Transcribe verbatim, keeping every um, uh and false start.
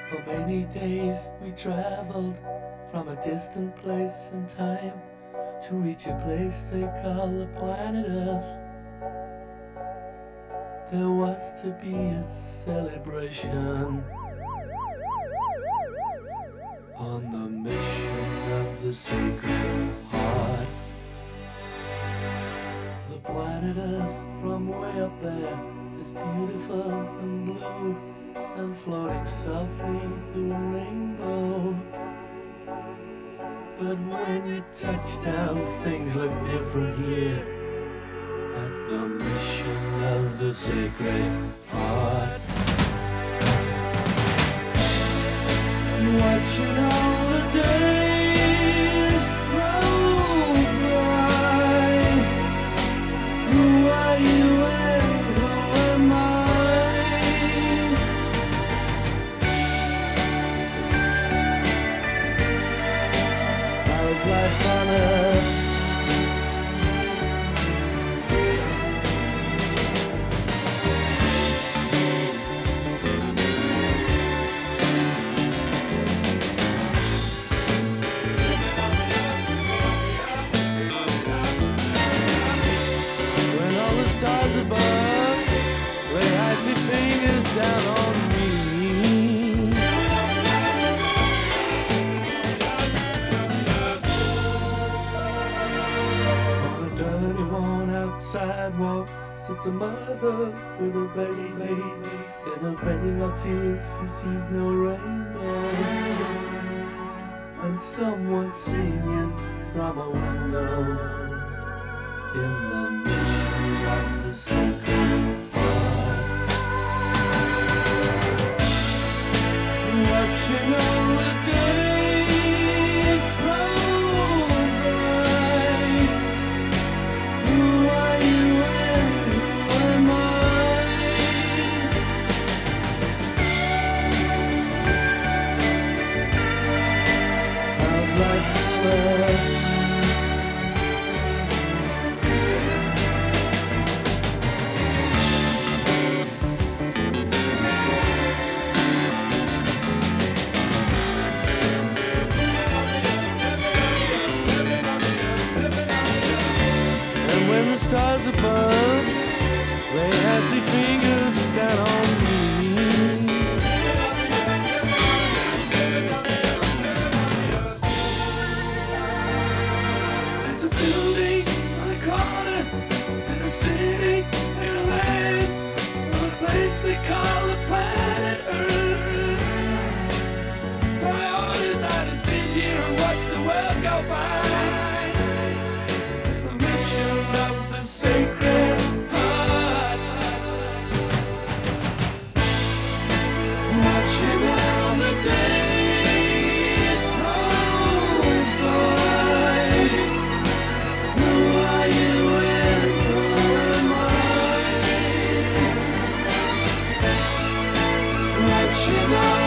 For many days we traveled from a distant place and time to reach a place they call the planet Earth. There was to be a celebration on the mission of the Sacred Heart. The planet Earth from way up there is beautiful and blue and floating softly through a rainbow. But when you touch down, things look different here at the mission of the Sacred Heart. Watching all the days roll by. Who are you and who am I? How's life on Earth? Stars above, lay icy fingers down on me. On a dirty, worn-out sidewalk sits a mother with a baby. In a veil of tears, she sees no rainbow, and someone singing from a window in the mission of the Sacred Heart. Watching all the days roll by. Who are you and who am I? How's life on Earth? When the stars above lay icy fingers down on me. There's a building on a corner in a city in a land, a place they call the planet Earth. My orders are to sit here and watch the world go by. Of the Sacred Heart, watching all the days roll by. Who are you and who am I? Watching all